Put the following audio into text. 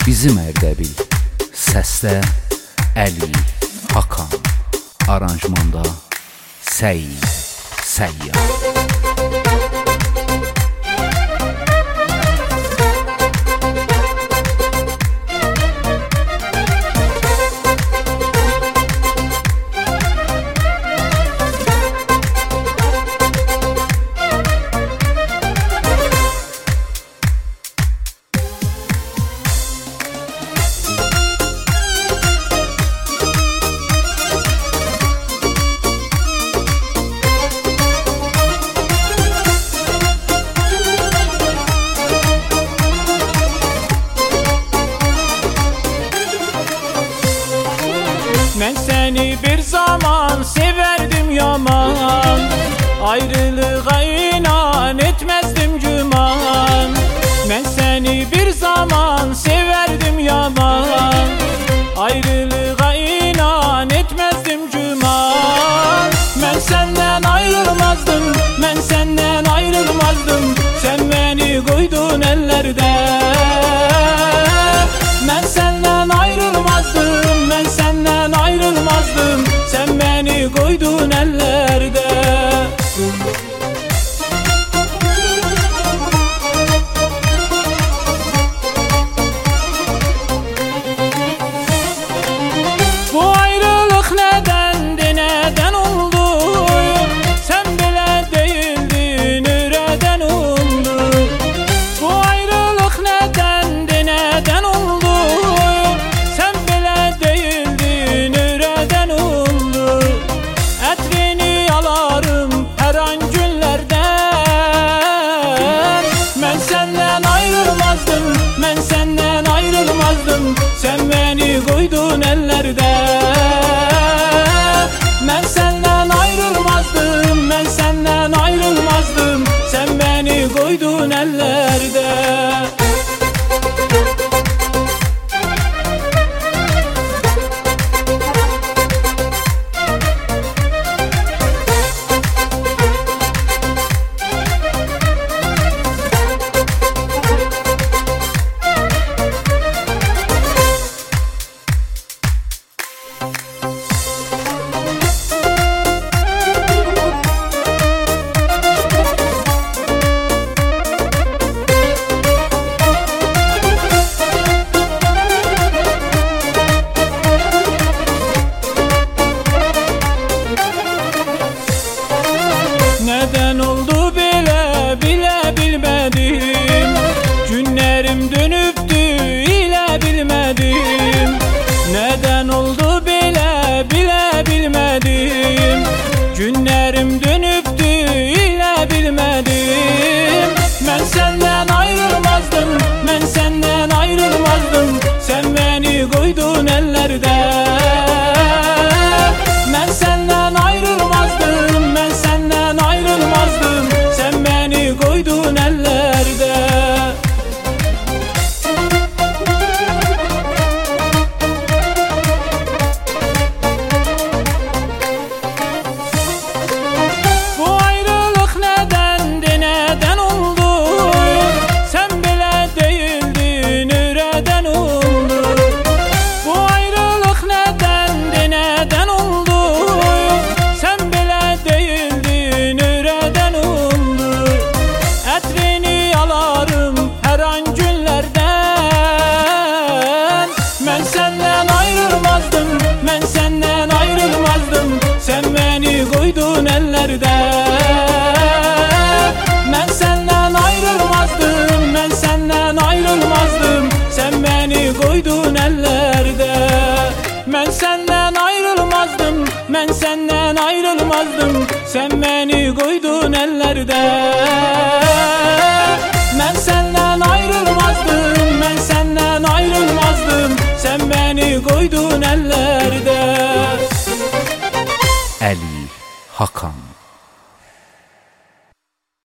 Bizim Ərdəbil. Səsdə Əli Hakan. Aranjmanda Səid Səyyar. Ben seni bir zaman severdim yaman, ayrılığa inan etmezdim güman. Ben seni bir zaman severdim yaman, ayrılığa inan etmezdim güman. Ben senden ayrılmazdım, ben senden ayrılmazdım. Sen beni koydun ellerde. Ben senden ayrılmazdım, ben senden ayrılmazdım. Sen beni koydun ellerde. Bu ayrılık nedendi, neden oldu? Sen bile değildin, neden oldu? Bu ayrılık nedendi, neden oldu? Sen bile değildin, neden oldu? Etrini yalarım her an günlerden. Ben senden ayrılmazdım, ben senden ayrılmazdım. Sen beni koydun ellerde. Ben senden ayrılmazdım, ben senden ayrılmazdım. Sen beni koydun ellerde. Neden oldu bile bile bilmedim. Günlerim dönüptü ile bilmedim. Neden oldu bile bile bilmedim. Günlerim dönüptü ile bilmedim. Ben senden ayrılmazdım, ben senden ayrılmazdım. Sen beni koydun ellerde. Ben senden ayrılmazdım, ben senden ayrılmazdım. Sen beni koydun ellerde. Bu ayrılık nedendi, neden oldu? Sen bile değildin, neden oldu? Bu ayrılık nedendi, neden oldu? Sen bile değildin, neden oldu? Etrini yalarım her an günlerden. Ben senden ayrılmazdım, ben senden ayrılmazdım. Sen beni koydun ellerde. Ben senden ayrılmazdım, ben senden ayrılmazdım. Sen beni koydun ellerde. Ben senden ayrılmazdım, ben senden ayrılmazdım. Sen beni koydun ellerde. Ben senden ayrılmazdım, ben senden ayrılmazdım. Sen beni koydun ellerde. Əli Hakan.